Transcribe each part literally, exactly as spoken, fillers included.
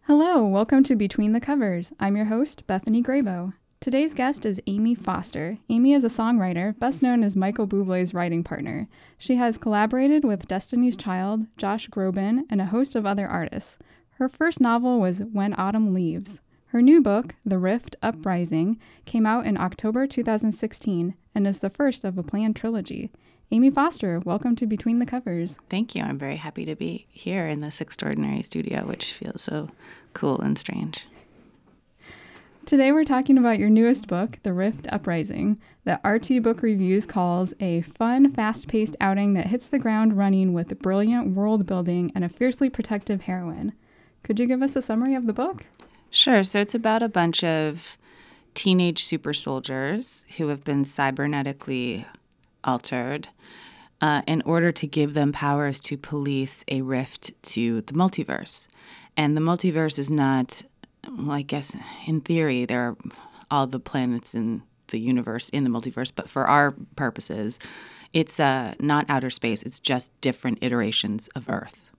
Hello, welcome to Between the Covers. I'm your host, Bethany Graybo. Today's guest is Amy Foster. Amy is a songwriter, best known as Michael Bublé's writing partner. She has collaborated with Destiny's Child, Josh Groban, and a host of other artists. Her first novel was When Autumn Leaves. Her new book, The Rift Uprising, came out in October two thousand sixteen and is the first of a planned trilogy. Amy Foster, welcome to Between the Covers. Thank you. I'm very happy to be here in this extraordinary studio, which feels so cool and strange. Today we're talking about your newest book, The Rift Uprising, that R T Book Reviews calls a fun, fast-paced outing that hits the ground running with brilliant world building and a fiercely protective heroine. Could you give us a summary of the book? Sure. So it's about a bunch of teenage super soldiers who have been cybernetically altered uh, in order to give them powers to police a rift to the multiverse. And the multiverse is not, well, I guess in theory, there are all the planets in the universe in the multiverse, but for our purposes, it's uh, not outer space. It's just different iterations of Earth.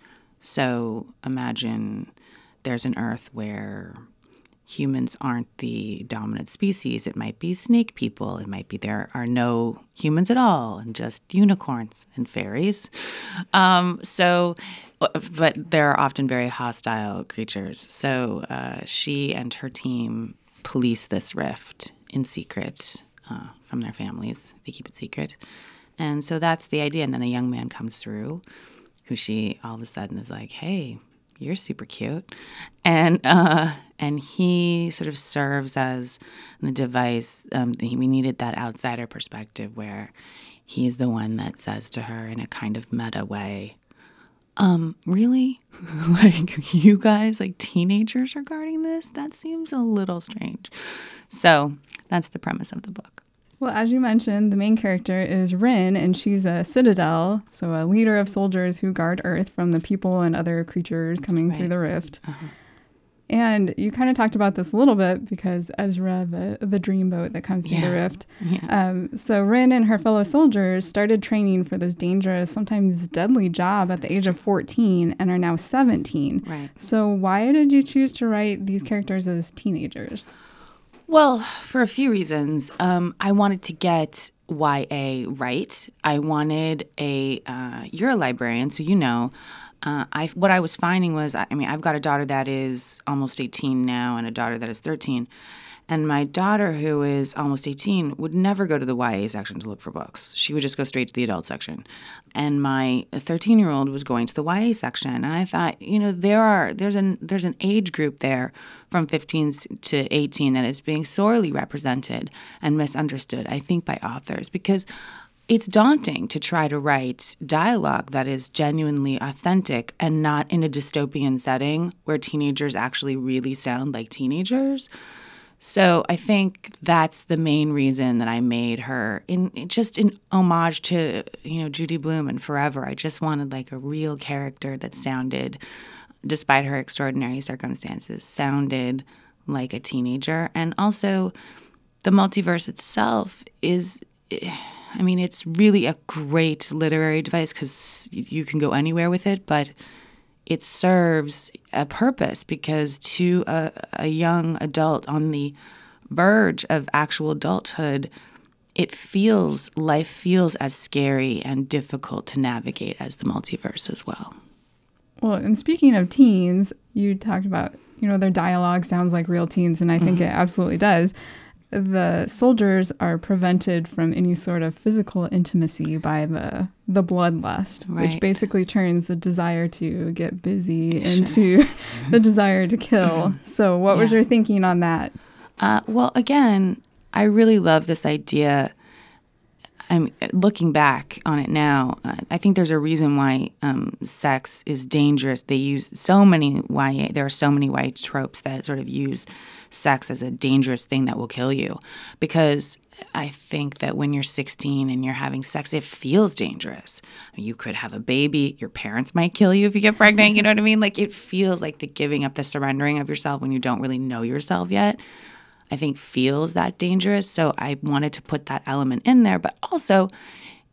So imagine there's an Earth where humans aren't the dominant species. It might be snake people. It might be there are no humans at all and just unicorns and fairies. Um, so, but there are often very hostile creatures. So uh, she and her team police this rift in secret uh, from their families. They keep it secret. And so that's the idea. And then a young man comes through who she all of a sudden is like, hey, you're super cute. And uh, and he sort of serves as the device. Um, we needed that outsider perspective where he's the one that says to her in a kind of meta way, um, really? Like, you guys, like teenagers are guarding this? That seems a little strange. So that's the premise of the book. Well, as you mentioned, the main character is Rin, and she's a citadel, so a leader of soldiers who guard Earth from the people and other creatures coming right. through the rift. Uh-huh. And you kind of talked about this a little bit because Ezra, the, the dreamboat that comes through yeah. the rift. Yeah. Um, so Rin and her fellow soldiers started training for this dangerous, sometimes deadly job at the age of fourteen and are now seventeen. Right. So why did you choose to write these characters as teenagers? Well, for a few reasons. Um, I wanted to get Y A right. I wanted a, uh, you're a librarian, so you know, uh, I what I was finding was, I mean, I've got a daughter that is almost eighteen now and a daughter that is thirteen. And my daughter, who is almost eighteen, would never go to the Y A section to look for books. She would just go straight to the adult section. And my thirteen-year-old was going to the Y A section. And I thought, you know, there are there's an there's an age group there from fifteen to eighteen that is being sorely represented and misunderstood, I think, by authors, because it's daunting to try to write dialogue that is genuinely authentic and not in a dystopian setting where teenagers actually really sound like teenagers. So I think that's the main reason that I made her, in, in just in homage to, you know, Judy Blume and Forever. I just wanted like a real character that sounded, despite her extraordinary circumstances, sounded like a teenager. And also the multiverse itself is, I mean, it's really a great literary device because you can go anywhere with it, but it serves a purpose because to a, a young adult on the verge of actual adulthood, it feels, life feels as scary and difficult to navigate as the multiverse as well. Well, and speaking of teens, you talked about, you know, their dialogue sounds like real teens, and I think mm-hmm. it absolutely does. The soldiers are prevented from any sort of physical intimacy by the the bloodlust, right. which basically turns the desire to get busy sure. into the desire to kill. So what yeah. was your thinking on that? Uh, well, again, I really love this idea. I'm looking back on it now. Uh, I think there's a reason why um, sex is dangerous. They use so many Y A. There are so many Y A tropes that sort of use sex as a dangerous thing that will kill you, because I think that when you're sixteen and you're having sex, it feels dangerous. You could have a baby. Your parents might kill you if you get pregnant. You know what I mean? Like, it feels like the giving up, the surrendering of yourself when you don't really know yourself yet, I think feels that dangerous. So I wanted to put that element in there. But also,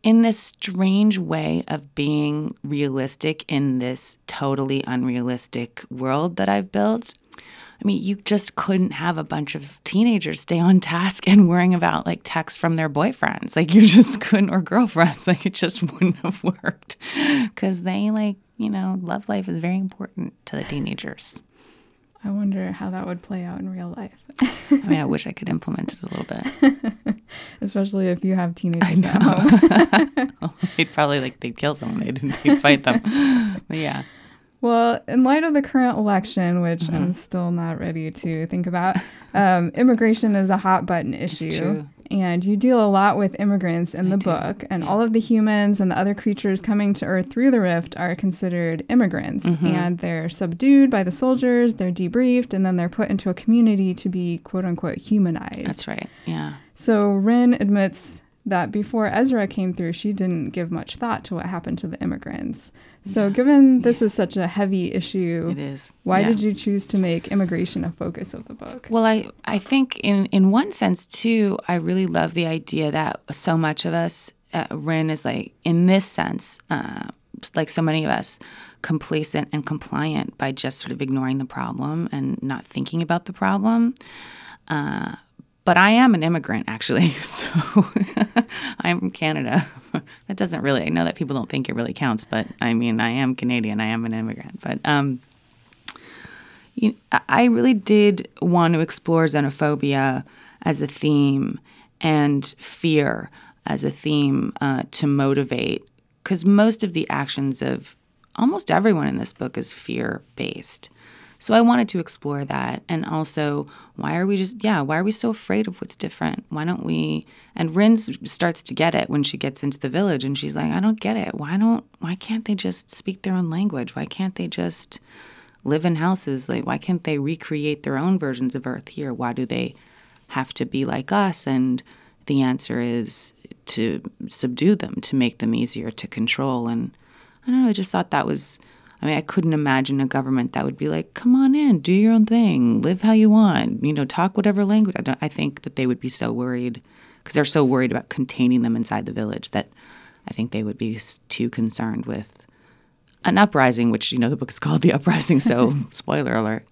in this strange way of being realistic in this totally unrealistic world that I've built. I mean, you just couldn't have a bunch of teenagers stay on task and worrying about like texts from their boyfriends. Like you just couldn't, or girlfriends. Like it just wouldn't have worked because they like, you know, love life is very important to the teenagers. I wonder how that would play out in real life. I mean, I wish I could implement it a little bit. Especially if you have teenagers at home. They'd probably like, they'd kill someone. They'd, they'd fight them. But yeah. Well, in light of the current election, which mm-hmm. I'm still not ready to think about, um, immigration is a hot button issue. And you deal a lot with immigrants in I the do. book. And yeah. all of the humans and the other creatures coming to Earth through the rift are considered immigrants. Mm-hmm. And they're subdued by the soldiers, they're debriefed, and then they're put into a community to be, quote unquote, humanized. That's right, yeah. So Rin admits that before Ezra came through, she didn't give much thought to what happened to the immigrants. So yeah. given this yeah. is such a heavy issue, it is. why yeah. did you choose to make immigration a focus of the book? Well, I, I think in, in one sense, too, I really love the idea that so much of us, uh, Rin is like, in this sense, uh, like so many of us, complacent and compliant by just sort of ignoring the problem and not thinking about the problem. Uh But I am an immigrant, actually, so I'm from Canada. That doesn't really, I know that people don't think it really counts, but I mean, I am Canadian, I am an immigrant. But um, you, I really did want to explore xenophobia as a theme and fear as a theme uh, to motivate, because most of the actions of almost everyone in this book is fear-based. So I wanted to explore that. And also, why are we just, yeah, why are we so afraid of what's different? Why don't we, and Rin starts to get it when she gets into the village and she's like, I don't get it. Why don't, why can't they just speak their own language? Why can't they just live in houses? Like, why can't they recreate their own versions of Earth here? Why do they have to be like us? And the answer is to subdue them, to make them easier to control. And I don't know, I just thought that was, I mean, I couldn't imagine a government that would be like, come on in, do your own thing, live how you want, you know, talk whatever language. I, don't, I think that they would be so worried because they're so worried about containing them inside the village that I think they would be too concerned with an uprising, which, you know, the book is called The Uprising, so spoiler alert.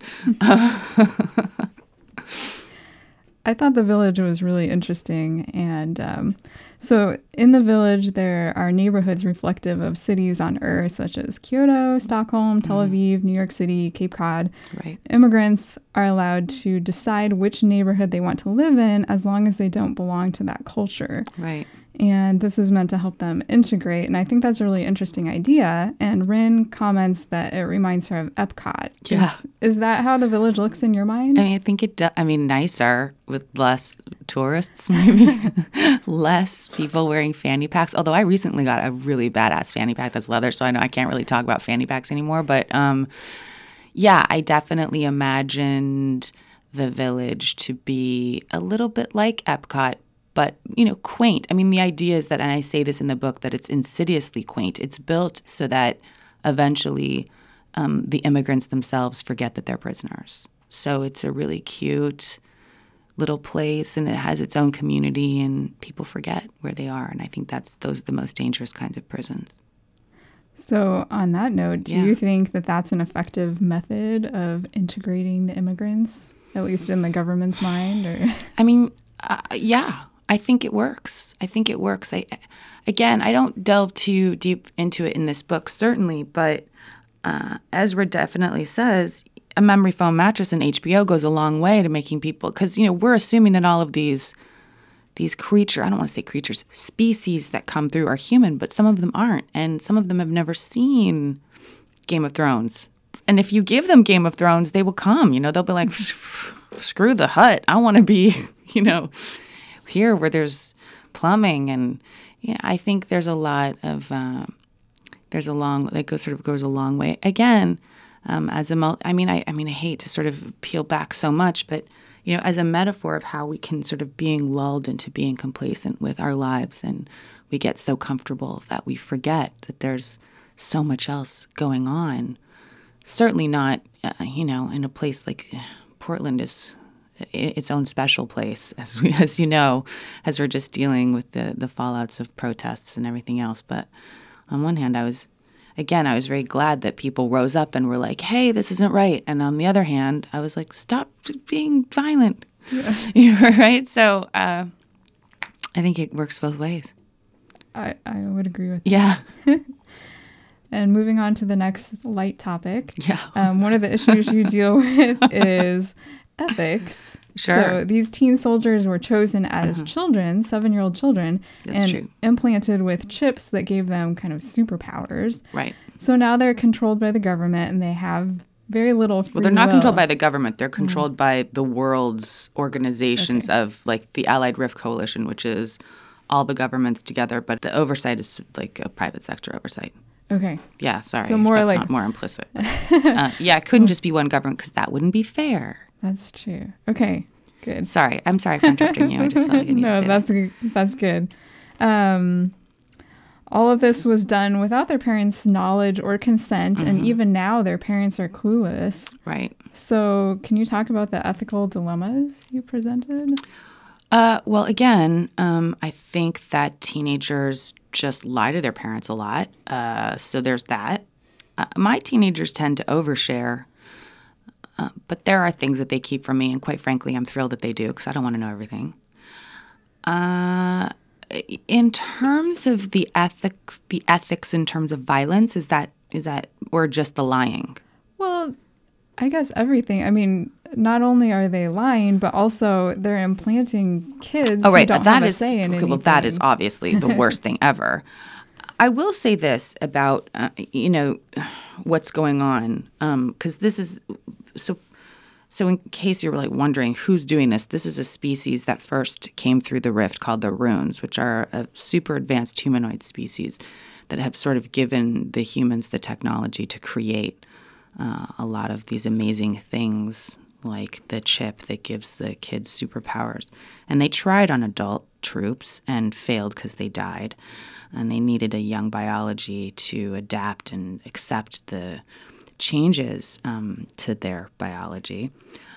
I thought the village was really interesting. And um, so in the village, there are neighborhoods reflective of cities on Earth, such as Kyoto, Stockholm, Tel Aviv, New York City, Cape Cod. Right. Immigrants are allowed to decide which neighborhood they want to live in as long as they don't belong to that culture. Right. And this is meant to help them integrate. And I think that's a really interesting idea. And Rin comments that it reminds her of Epcot. Yeah. Is, is that how the village looks in your mind? I mean, I think it does. I mean, nicer with less tourists, maybe. Less people wearing fanny packs. Although I recently got a really badass fanny pack that's leather, so I know I can't really talk about fanny packs anymore. But um, yeah, I definitely imagined the village to be a little bit like Epcot, but, you know, quaint. I mean, the idea is that, and I say this in the book, that it's insidiously quaint. It's built so that eventually um, the immigrants themselves forget that they're prisoners. So it's a really cute little place, and it has its own community, and people forget where they are. And I think that's those are the most dangerous kinds of prisons. So on that note, do yeah. you think that that's an effective method of integrating the immigrants, at least in the government's mind? Or I mean, uh, yeah. I think it works. I think it works. I, again, I don't delve too deep into it in this book, certainly, but uh, Ezra definitely says a memory foam mattress in H B O goes a long way to making people, because, you know, we're assuming that all of these these creatures, I don't want to say creatures, species that come through are human, but some of them aren't, and some of them have never seen Game of Thrones. And if you give them Game of Thrones, they will come, you know, they'll be like, screw the hut. I want to be, you know, here where there's plumbing. And yeah, I think there's a lot of uh, there's a long that goes sort of goes a long way. Again, um, as a I mean I I mean I hate to sort of peel back so much, but you know, as a metaphor of how we can sort of being lulled into being complacent with our lives, and we get so comfortable that we forget that there's so much else going on. Certainly not, uh, you know, in a place like Portland is its own special place, as we, as you know, as we're just dealing with the, the fallouts of protests and everything else. But on one hand, I was, again, I was very glad that people rose up and were like, hey, this isn't right. And on the other hand, I was like, stop being violent. Yeah. You're right. So uh, I think it works both ways. I, I would agree with that. Yeah. And moving on to the next light topic. Yeah. Um, one of the issues you deal with is ethics. Sure. So these teen soldiers were chosen as mm-hmm. children, seven-year-old children, That's and true. implanted with chips that gave them kind of superpowers. Right. So now they're controlled by the government, and they have very little free Well, they're not will. controlled by the government. They're controlled mm-hmm. by the world's organizations okay. of, like, the Allied Rift Coalition, which is all the governments together, but the oversight is like a private sector oversight. Okay. Yeah, sorry. So more That's like not more implicit. But, uh, yeah, it couldn't just be one government because that wouldn't be fair. That's true. Okay, good. Sorry, I'm sorry for interrupting you. I just felt like I needed no, to say that's that. G- that's good. Um, all of this was done without their parents' knowledge or consent, mm-hmm. and even now their parents are clueless. Right. So, can you talk about the ethical dilemmas you presented? Uh, well, again, um, I think that teenagers just lie to their parents a lot. Uh, so there's that. Uh, my teenagers tend to overshare, uh, but there are things that they keep from me, and quite frankly, I'm thrilled that they do because I don't want to know everything. Uh, in terms of the ethics, the ethics in terms of violence, is that is that or just the lying? Well, I guess everything. I mean, not only are they lying, but also they're implanting kids oh, right. who don't that have is, a say in okay, anything. Well, that is obviously the worst thing ever. I will say this about, uh, you know, what's going on, because um, this is, so So in case you're like wondering who's doing this, this is a species that first came through the rift called the runes, which are a super advanced humanoid species that have sort of given the humans the technology to create uh, a lot of these amazing things like the chip that gives the kids superpowers. And they tried on adult troops and failed because they died. And they needed a young biology to adapt and accept the changes um, to their biology.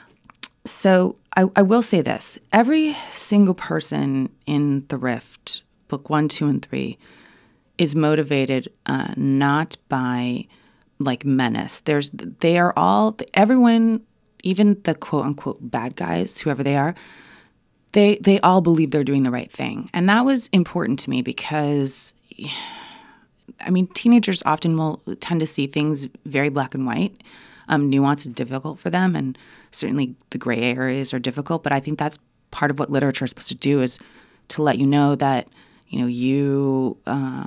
So I, I will say this. Every single person in the Rift, book one, two, and three, is motivated uh, not by like menace. There's, they are all, everyone, even the quote unquote bad guys, whoever they are, they they all believe they're doing the right thing. And that was important to me because, I mean, teenagers often will tend to see things very black and white. Um, nuance is difficult for them, and certainly the gray areas are difficult. But I think that's part of what literature is supposed to do, is to let you know that, you know, you uh,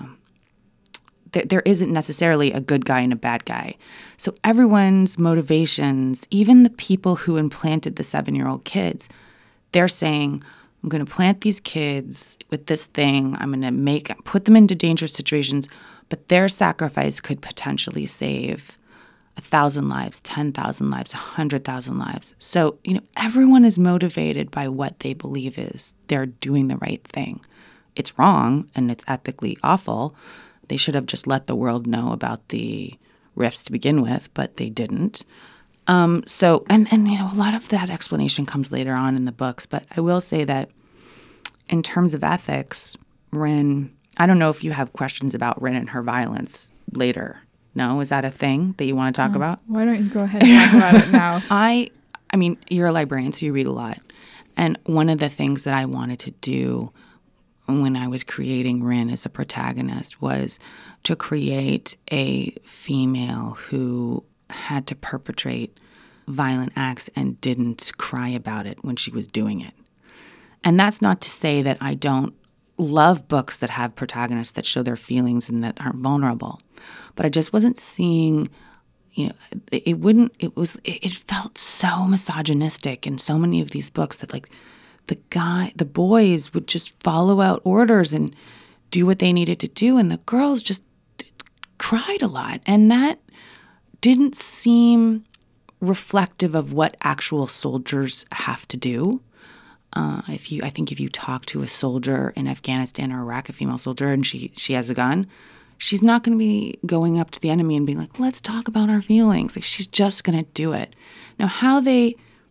th- there isn't necessarily a good guy and a bad guy. So everyone's motivations, even the people who implanted the seven-year-old kids, they're saying, I'm going to plant these kids with this thing. I'm going to make put them into dangerous situations, but their sacrifice could potentially save a thousand lives, ten thousand lives, a hundred thousand lives. So, you know, everyone is motivated by what they believe is they're doing the right thing. It's wrong and it's ethically awful. They should have just let the world know about the rifts to begin with, but they didn't. Um, so, and, and, you know, a lot of that explanation comes later on in the books, but I will say that in terms of ethics, Rin, I don't know if you have questions about Rin and her violence later. No? Is that a thing that you want to talk Oh, about? Why don't you go ahead and talk about it now? I, I mean, you're a librarian, so you read a lot. And one of the things that I wanted to do when I was creating Rin as a protagonist was to create a female who had to perpetrate violent acts and didn't cry about it when she was doing it. And that's not to say that I don't love books that have protagonists that show their feelings and that aren't vulnerable. But I just wasn't seeing, you know, it, it wouldn't, it was, it, it felt so misogynistic in so many of these books that like the guy, the boys would just follow out orders and do what they needed to do. And the girls just cried a lot. And that didn't seem reflective of what actual soldiers have to do. Uh, if you, I think if you talk to a soldier in Afghanistan or Iraq, a female soldier, and she, she has a gun, she's not going to be going up to the enemy and being like, let's talk about our feelings. Like, she's just going to do it. Now, how they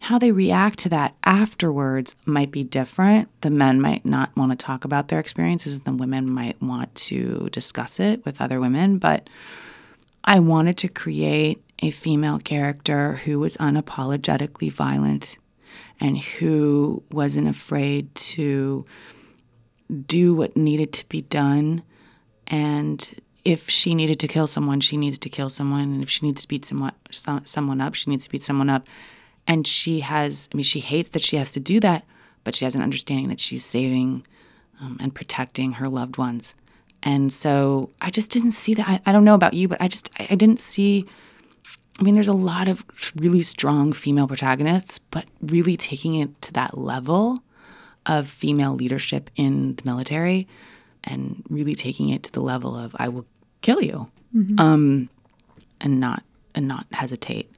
how they react to that afterwards might be different. The men might not want to talk about their experiences. The women might want to discuss it with other women. But I wanted to create a female character who was unapologetically violent and who wasn't afraid to do what needed to be done. And if she needed to kill someone, she needs to kill someone. And if she needs to beat someone, someone up, she needs to beat someone up. And she has, I mean, she hates that she has to do that, but she has an understanding that she's saving um, and protecting her loved ones. And so I just didn't see that. I, I don't know about you, but I just, I, I didn't see, I mean, there's a lot of really strong female protagonists, but really taking it to that level of female leadership in the military and really taking it to the level of, I will kill you, mm-hmm. um, and not, and not hesitate.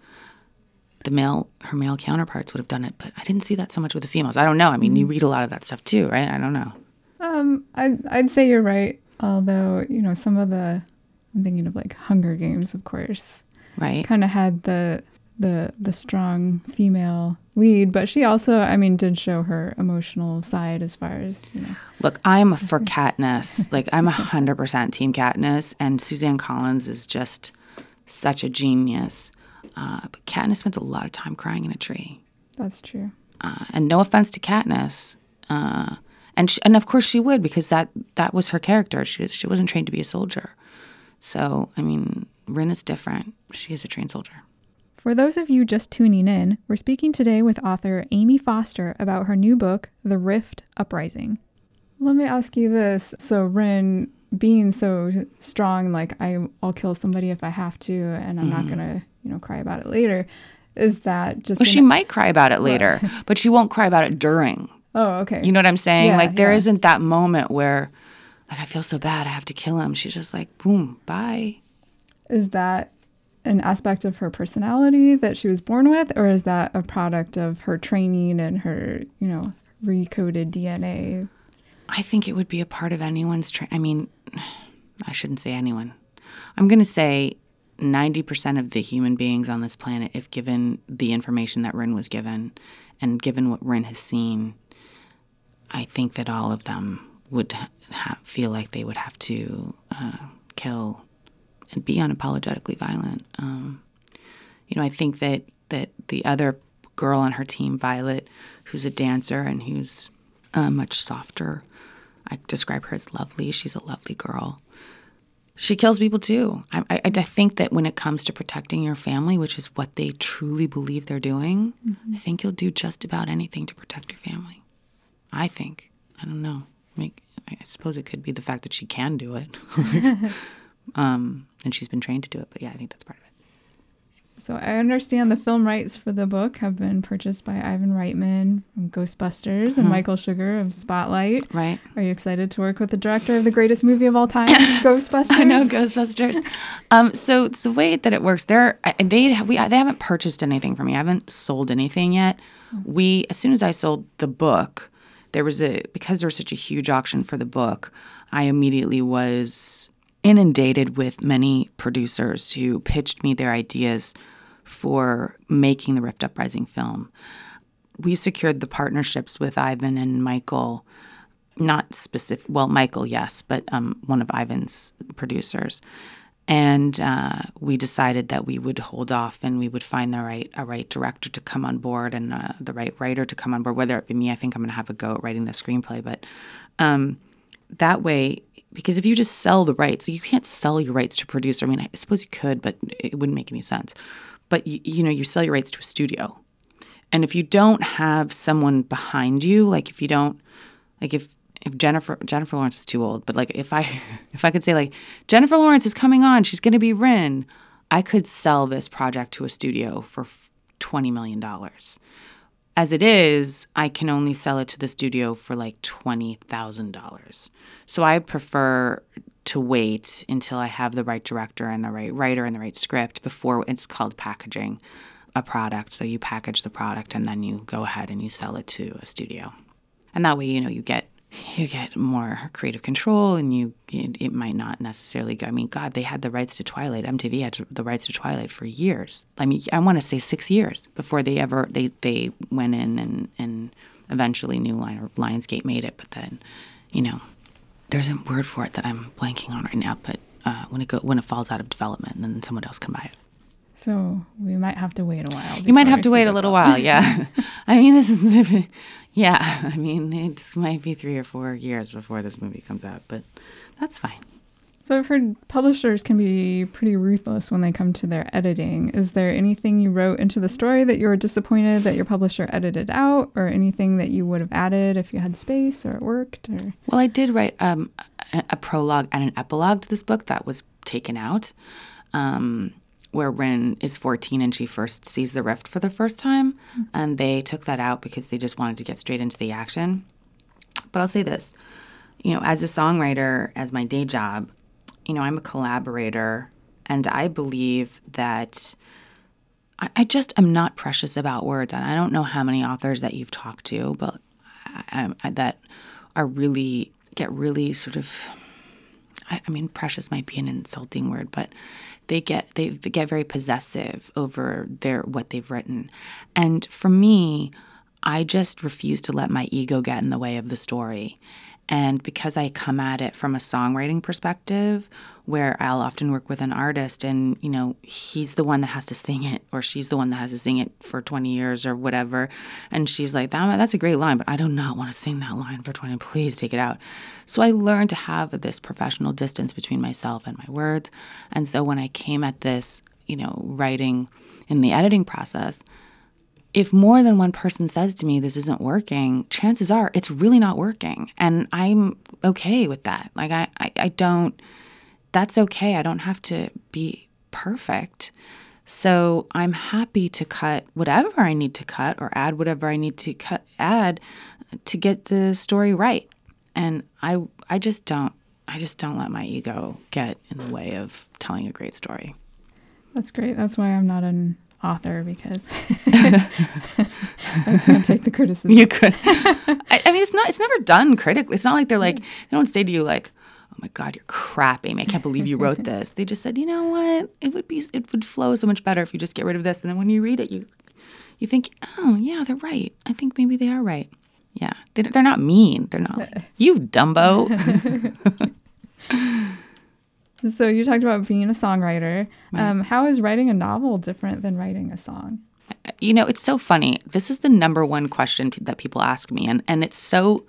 The male, her male counterparts would have done it, but I didn't see that so much with the females. I don't know. I mean, mm-hmm. you read a lot of that stuff too, right? I don't know. Um, I'd, I'd say you're right. Although, you know, some of the, I'm thinking of like Hunger Games, of course, right? Kind of had the, the, the strong female lead, but she also, I mean, did show her emotional side as far as, you know. Look, I'm for Katniss. Like, I'm a hundred percent team Katniss, and Suzanne Collins is just such a genius. Uh, but Katniss spent a lot of time crying in a tree. That's true. Uh, and no offense to Katniss. Uh, and she, and of course she would, because that, that was her character. She, she wasn't trained to be a soldier. So, I mean, Rin is different. She is a trained soldier. For those of you just tuning in, we're speaking today with author Amy Foster about her new book, The Rift Uprising. Let me ask you this. So Rin, being so strong, like I, I'll kill somebody if I have to, and I'm mm-hmm. not going to, you know, cry about it later. Is that just... Well, she might cry about it later, but she won't cry about it during. Oh, okay. You know what I'm saying? Yeah, like there yeah. isn't that moment where, like, I feel so bad, I have to kill him. She's just like, boom, bye. Is that an aspect of her personality that she was born with, or is that a product of her training and her, you know, recoded D N A? I think it would be a part of anyone's tra- I mean, I shouldn't say anyone. I'm going to say ninety percent of the human beings on this planet, if given the information that Rin was given and given what Rin has seen, I think that all of them would ha- feel like they would have to uh, kill and be unapologetically violent. Um, you know, I think that, that the other girl on her team, Violet, who's a dancer and who's uh, much softer, I describe her as lovely. She's a lovely girl. She kills people too. I, I, I think that when it comes to protecting your family, which is what they truly believe they're doing, mm-hmm. I think you'll do just about anything to protect your family. I think. I don't know. I mean, I suppose it could be the fact that she can do it. um, and she's been trained to do it. But yeah, I think that's part of it. So I understand the film rights for the book have been purchased by Ivan Reitman from Ghostbusters uh-huh. and Michael Sugar of Spotlight. Right. Are you excited to work with the director of the greatest movie of all time, Ghostbusters? I know, Ghostbusters. um, so it's the way that it works. They're, they we they haven't purchased anything from me. I haven't sold anything yet. Mm-hmm. We as soon as I sold the book, there was a because there was such a huge auction for the book, I immediately was inundated with many producers who pitched me their ideas for making the Rift Uprising film. We secured the partnerships with Ivan and Michael, not specific, well, Michael, yes, but um, one of Ivan's producers. And uh, we decided that we would hold off and we would find the right a right director to come on board and uh, the right writer to come on board, whether it be me. I think I'm going to have a go at writing the screenplay. But um, that way, because if you just sell the rights, you can't sell your rights to a producer. I mean, I suppose you could, but it wouldn't make any sense. But, you, you know, you sell your rights to a studio. And if you don't have someone behind you, like if you don't, like if, if Jennifer Jennifer Lawrence is too old, but like if I if I could say like, Jennifer Lawrence is coming on, she's going to be Rin, I could sell this project to a studio for twenty million dollars. As it is, I can only sell it to the studio for like twenty thousand dollars. So I prefer to wait until I have the right director and the right writer and the right script before it's called packaging a product. So you package the product and then you go ahead and you sell it to a studio. And that way, you know, you get you get more creative control, and you it, it might not necessarily go. I mean, God, they had the rights to Twilight. M T V had the rights to Twilight for years. I mean, I want to say six years before they ever they they went in and and eventually New Line or Lionsgate made it. But then, you know, there's a word for it that I'm blanking on right now. But uh, when it go when it falls out of development, then someone else can buy it. So we might have to wait a while. You might have to wait a little while, yeah. I mean, this is, yeah, I mean, it might be three or four years before this movie comes out, but that's fine. So I've heard publishers can be pretty ruthless when they come to their editing. Is there anything you wrote into the story that you were disappointed that your publisher edited out, or anything that you would have added if you had space or it worked? Or? Well, I did write um, a, a prologue and an epilogue to this book that was taken out. Um where Rin is fourteen and she first sees the rift for the first time. Mm-hmm. And they took that out because they just wanted to get straight into the action. But I'll say this, you know, as a songwriter, as my day job, you know, I'm a collaborator, and I believe that I, I just am not precious about words. And I don't know how many authors that you've talked to, but I, I, that are really, get really sort of, I, I mean, precious might be an insulting word, but they get they get very possessive over their what they've written. And for me, I just refuse to let my ego get in the way of the story. And because I come at it from a songwriting perspective, where I'll often work with an artist and, you know, he's the one that has to sing it, or she's the one that has to sing it for twenty years or whatever. And she's like, that, that's a great line, but I do not want to sing that line for twenty. Please take it out. So I learned to have this professional distance between myself and my words. And so when I came at this, you know, writing in the editing process, if more than one person says to me, this isn't working, chances are it's really not working. And I'm okay with that. Like, I, I, I don't, that's okay. I don't have to be perfect. So I'm happy to cut whatever I need to cut or add whatever I need to cut, add to get the story right. And I, I just don't, I just don't let my ego get in the way of telling a great story. That's great. That's why I'm not an author, because I can't take the criticism. You could. I, I mean, it's not. It's never done critically. It's not like they're like, they don't say to you like, "Oh my God, you're crap, Amy. I can't believe you wrote this." They just said, "You know what? It would be. It would flow so much better if you just get rid of this." And then when you read it, you, you think, "Oh yeah, they're right. I think maybe they are right." Yeah, they, they're not mean. They're not like, "You Dumbo." So you talked about being a songwriter. Right. Um, how is writing a novel different than writing a song? You know, it's so funny. This is the number one question that people ask me. And, and it's so,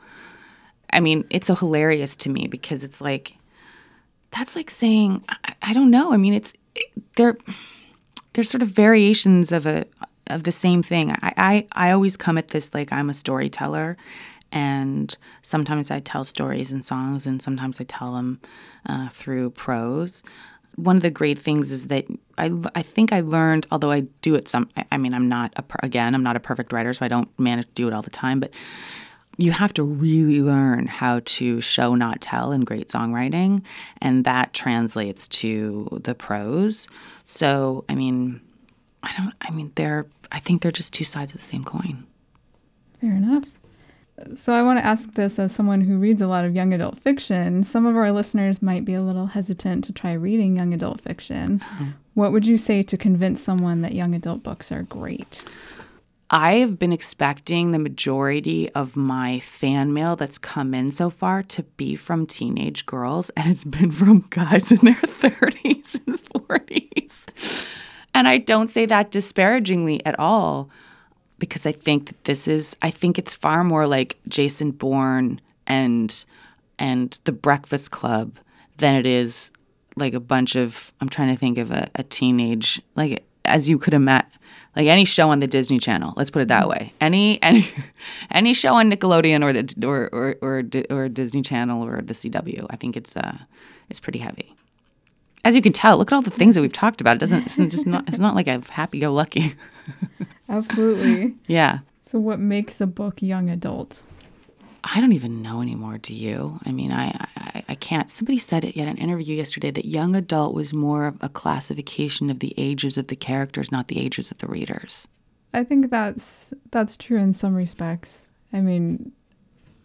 I mean, it's so hilarious to me, because it's like, that's like saying, I, I don't know. I mean, it's, it, they're, they're sort of variations of a, of the same thing. I, I, I always come at this like I'm a storyteller. And sometimes I tell stories in songs, and sometimes I tell them uh, through prose. One of the great things is that I, I think I learned, although I do it some, I mean, I'm not, a, again, I'm not a perfect writer, so I don't manage to do it all the time, but you have to really learn how to show, not tell in great songwriting, and that translates to the prose. So, I mean, I don't, I mean, they're, I think they're just two sides of the same coin. Fair enough. So I want to ask this as someone who reads a lot of young adult fiction. Some of our listeners might be a little hesitant to try reading young adult fiction. Mm-hmm. What would you say to convince someone that young adult books are great? I've been expecting the majority of my fan mail that's come in so far to be from teenage girls, and it's been from guys in their thirties and forties. And I don't say that disparagingly at all, because I think that this is, I think it's far more like Jason Bourne and and The Breakfast Club than it is like a bunch of, I'm trying to think of a, a teenage, like as you could imagine, like any show on the Disney Channel. Let's put it that way. Any any any show on Nickelodeon or the or or or, or Disney Channel or the C W. I think it's uh it's pretty heavy. As you can tell, look at all the things that we've talked about. It doesn't. It's just not. It's not like a happy-go-lucky. Absolutely. Yeah. So, what makes a book young adult? I don't even know anymore. Do you? I mean, I, I, I can't. Somebody said it in an interview yesterday that young adult was more of a classification of the ages of the characters, not the ages of the readers. I think that's that's true in some respects. I mean,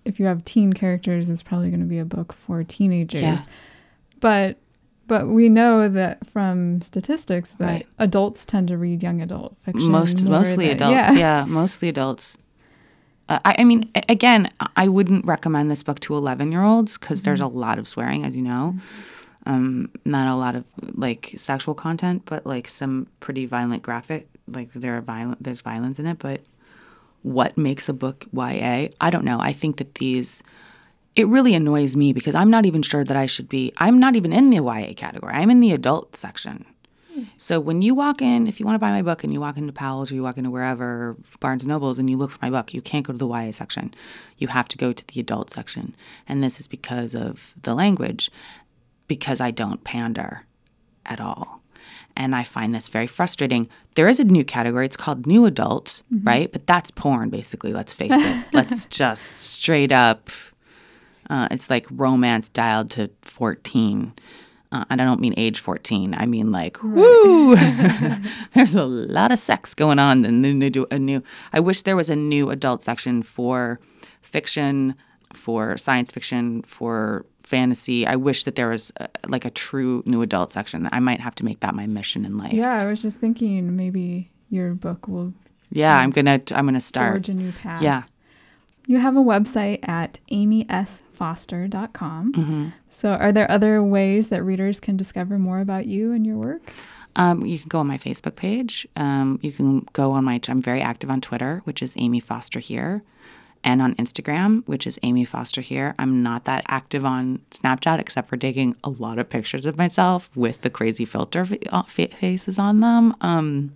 if you have teen characters, it's probably going to be a book for teenagers. Yeah. But but we know that from statistics that Right. adults tend to read young adult fiction. Most more mostly than- adults. Yeah. Yeah, mostly adults. Uh, I, I mean, a- again, I wouldn't recommend this book to eleven-year-olds because there's a lot of swearing, as you know. Um, not a lot of like sexual content, but like some pretty violent graphic. Like there are violent, there's violence in it. But what makes a book Y A? I don't know. I think that these. It really annoys me because I'm not even sure that I should be. I'm not even in the Y A category. I'm in the adult section. So when you walk in, if you want to buy my book and you walk into Powell's or you walk into wherever, Barnes and Nobles, and you look for my book, you can't go to the Y A section. You have to go to the adult section. And this is because of the language, because I don't pander at all. And I find this very frustrating. There is a new category. It's called new adult, mm-hmm. right? But that's porn, basically. Let's face it. Let's just straight up. Uh, it's like romance dialed to fourteen. Uh, and I don't mean age fourteen. I mean like, right. Woo! There's a lot of sex going on. And then they do a new. I wish there was a new adult section for fiction, for science fiction, for fantasy. I wish that there was a, like a true new adult section. I might have to make that my mission in life. Yeah, I was just thinking maybe your book will. Yeah, I'm gonna. I'm gonna start. Forge a new path. Yeah. You have a website at amy s foster dot com. Mm-hmm. So are there other ways that readers can discover more about you and your work? Um, you can go on my Facebook page. Um, you can go on my, I'm very active on Twitter, which is Amy Foster Here, and on Instagram, which is Amy Foster Here. I'm not that active on Snapchat, except for taking a lot of pictures of myself with the crazy filter faces on them. Um,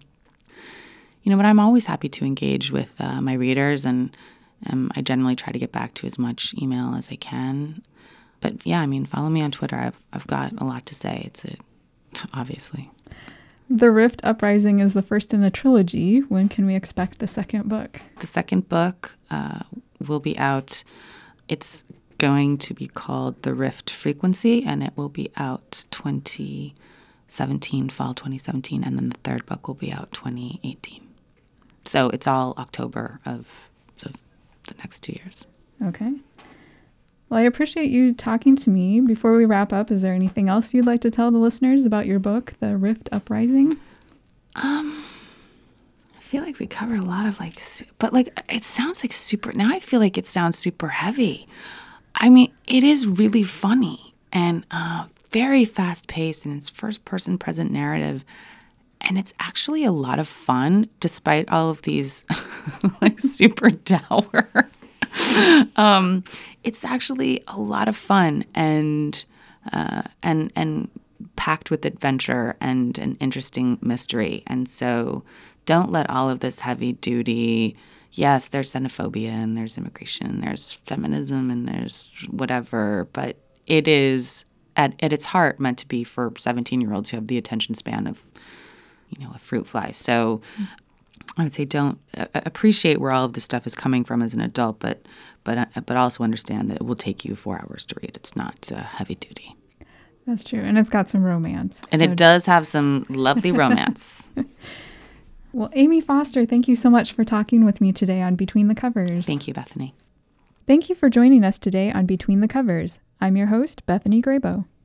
you know, but I'm always happy to engage with uh, my readers, and Um, I generally try to get back to as much email as I can. But yeah, I mean, follow me on Twitter. I've I've got a lot to say. It's a, obviously. The Rift Uprising is the first in a trilogy. When can we expect the second book? The second book uh, will be out. It's going to be called The Rift Frequency, and it will be out twenty seventeen, fall twenty seventeen, and then the third book will be out twenty eighteen. So it's all October of the next two years. Okay. Well, I appreciate you talking to me. Before we wrap up, is there anything else you'd like to tell the listeners about your book, The Rift Uprising? Um, I feel like we covered a lot of like, but like, it sounds like super, now I feel like it sounds super heavy. I mean, it is really funny and uh, very fast paced, and it's first person present narrative. And it's actually a lot of fun, despite all of these like super dour. um, it's actually a lot of fun and uh, and and packed with adventure and an interesting mystery. And so, don't let all of this heavy duty. Yes, there's xenophobia and there's immigration, and there's feminism and there's whatever, but it is at at its heart meant to be for seventeen-year-olds who have the attention span of, you know, a fruit fly. So I would say don't uh, appreciate where all of this stuff is coming from as an adult, but but uh, but also understand that it will take you four hours to read. It's not uh, heavy duty. That's true, and it's got some romance. And so. It does have some lovely romance. Well, Amy Foster, thank you so much for talking with me today on Between the Covers. Thank you, Bethany. Thank you for joining us today on Between the Covers. I'm your host, Bethany Graybo.